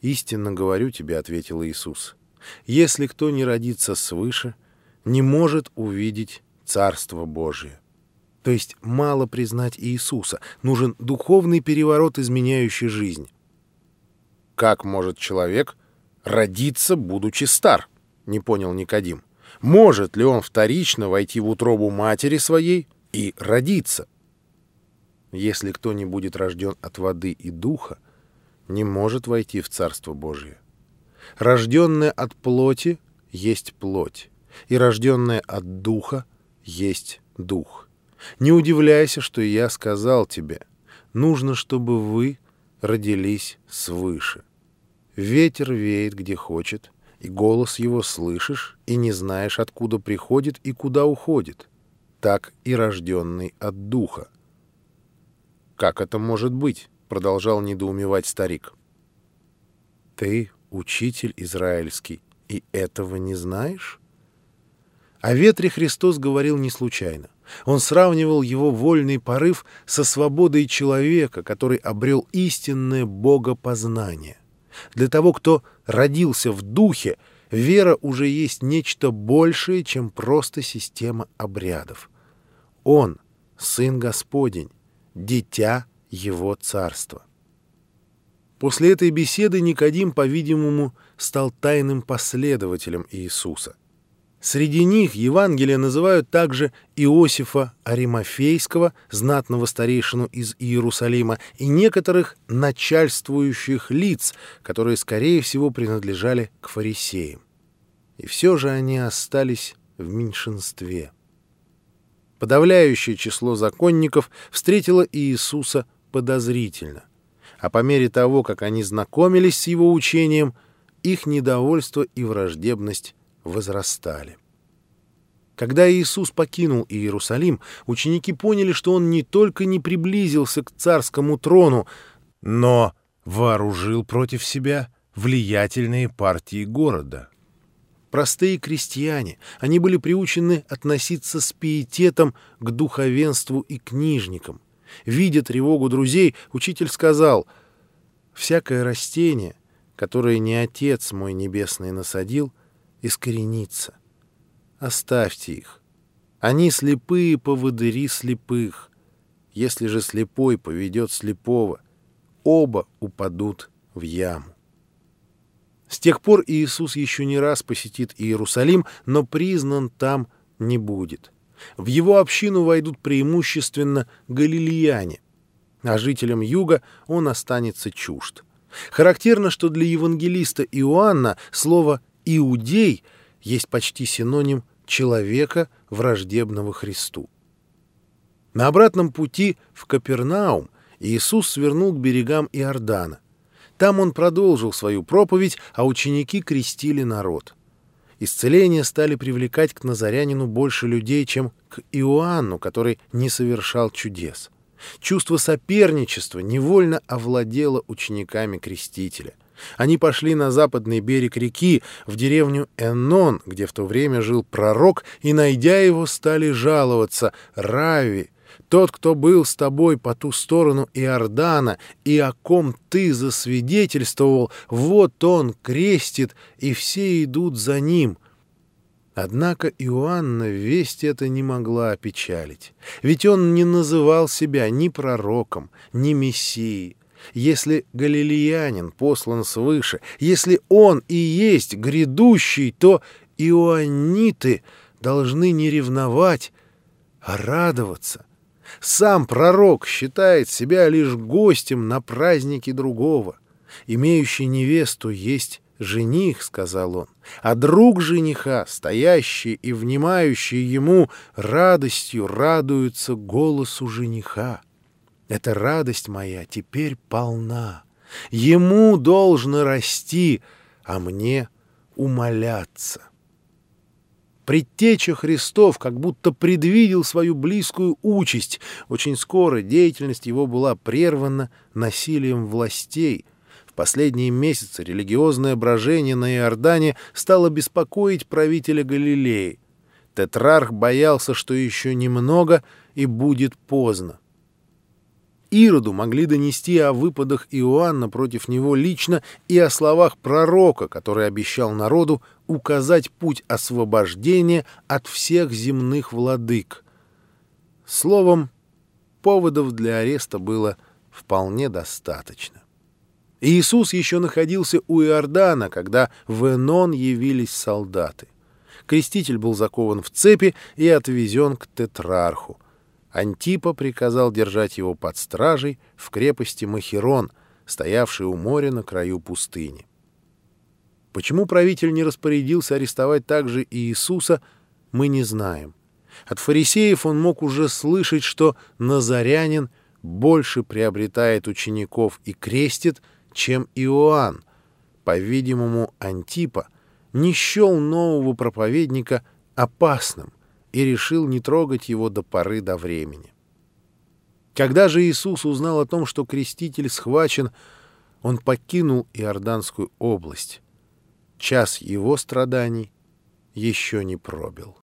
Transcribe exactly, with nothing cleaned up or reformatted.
«Истинно говорю тебе, — ответил Иисус, — если кто не родится свыше, не может увидеть Царство Божие». То есть мало признать Иисуса, нужен духовный переворот, изменяющий жизнь. «Как может человек родиться, будучи стар?» — не понял Никодим. «Может ли он вторично войти в утробу матери своей и родиться?» Если кто не будет рожден от воды и духа, не может войти в Царство Божие. Рожденное от плоти есть плоть, и рожденное от духа есть дух. Не удивляйся, что я сказал тебе, нужно, чтобы вы родились свыше. Ветер веет, где хочет, и голос его слышишь, и не знаешь, откуда приходит и куда уходит. Так и рожденный от духа. «Как это может быть?» — продолжал недоумевать старик. «Ты учитель израильский, и этого не знаешь?» О ветре Христос говорил не случайно. Он сравнивал его вольный порыв со свободой человека, который обрел истинное богопознание. Для того, кто родился в духе, вера уже есть нечто большее, чем просто система обрядов. Он — Сын Господень, дитя Его Царства. После этой беседы Никодим, по-видимому, стал тайным последователем Иисуса. Среди них Евангелия называют также Иосифа Аримафейского, знатного старейшину из Иерусалима, и некоторых начальствующих лиц, которые, скорее всего, принадлежали к фарисеям. И все же они остались в меньшинстве. Подавляющее число законников встретило Иисуса подозрительно, а по мере того, как они знакомились с его учением, их недовольство и враждебность возрастали. Когда Иисус покинул Иерусалим, ученики поняли, что он не только не приблизился к царскому трону, но вооружил против себя влиятельные партии города. Простые крестьяне, они были приучены относиться с пиететом к духовенству и книжникам. Видя тревогу друзей, учитель сказал: «Всякое растение, которое не Отец мой Небесный насадил, искоренится. Оставьте их. Они слепые поводыри слепых. Если же слепой поведет слепого, оба упадут в яму». С тех пор Иисус еще не раз посетит Иерусалим, но признан там не будет. В его общину войдут преимущественно галилеяне, а жителям юга он останется чужд. Характерно, что для евангелиста Иоанна слово «иудей» есть почти синоним человека, враждебного Христу. На обратном пути в Капернаум Иисус свернул к берегам Иордана. Там он продолжил свою проповедь, а ученики крестили народ. Исцеления стали привлекать к назарянину больше людей, чем к Иоанну, который не совершал чудес. Чувство соперничества невольно овладело учениками Крестителя. Они пошли на западный берег реки, в деревню Эннон, где в то время жил пророк, и, найдя его, стали жаловаться: «Равви, тот, кто был с тобой по ту сторону Иордана, и о ком ты засвидетельствовал, вот он крестит, и все идут за ним». Однако Иоанна весть эта не могла опечалить, ведь он не называл себя ни пророком, ни мессией. Если галилеянин послан свыше, если он и есть грядущий, то иоанниты должны не ревновать, а радоваться. Сам пророк считает себя лишь гостем на празднике другого. «Имеющий невесту есть жених», — сказал он, «а друг жениха, стоящий и внимающий ему, радостью радуется голосу жениха. Эта радость моя теперь полна. Ему должно расти, а мне умоляться». Предтеча Христов как будто предвидел свою близкую участь. Очень скоро деятельность его была прервана насилием властей. В последние месяцы религиозное брожение на Иордане стало беспокоить правителя Галилеи. Тетрарх боялся, что еще немного и будет поздно. Ироду могли донести о выпадах Иоанна против него лично и о словах пророка, который обещал народу указать путь освобождения от всех земных владык. Словом, поводов для ареста было вполне достаточно. Иисус еще находился у Иордана, когда в Энон явились солдаты. Креститель был закован в цепи и отвезен к тетрарху. Антипа приказал держать его под стражей в крепости Махерон, стоявшей у моря на краю пустыни. Почему правитель не распорядился арестовать также и Иисуса, мы не знаем. От фарисеев он мог уже слышать, что назарянин больше приобретает учеников и крестит, чем Иоанн. По-видимому, Антипа не счел нового проповедника опасным и решил не трогать его до поры до времени. Когда же Иисус узнал о том, что креститель схвачен, он покинул Иорданскую область. Час его страданий еще не пробил.